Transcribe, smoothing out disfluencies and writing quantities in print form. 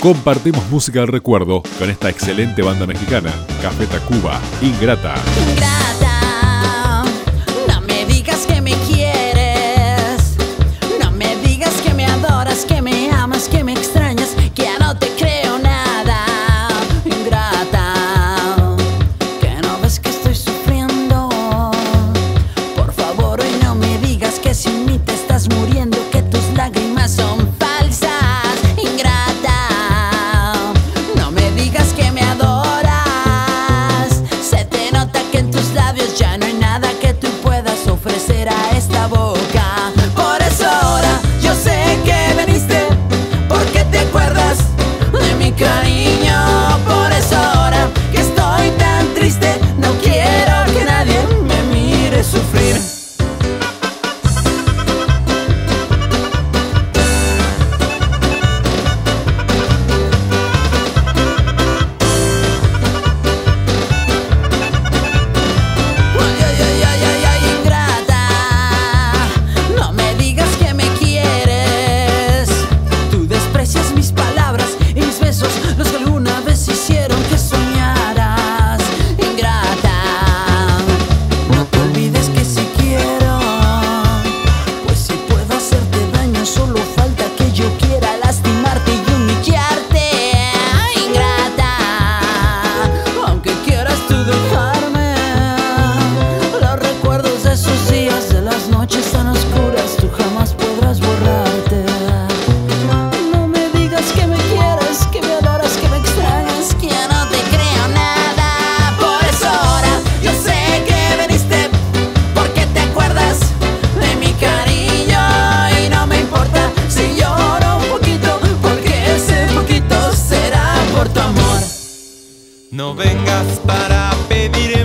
Compartimos música del recuerdo con esta excelente banda mexicana, Café Tacuba, Ingrata. Ingrata, no me digas que me quieres, no me digas que me adoras, que me amas, que me extrañas, que ya no te creo nada. Ingrata, que no ves que estoy sufriendo. Por favor, hoy no me digas que sin mí te estás muriendo, que tus lágrimas son falsas. Ingrata, no me digas que me adoras. Se te nota que en tus labios ya no hay nada que tú puedas ofrecer a esta boca. Por eso ahora yo sé que veniste, porque te acuerdas de mi cariño. Por eso ahora que estoy tan triste, no quiero que nadie me mire sufrir. No vengas para pedir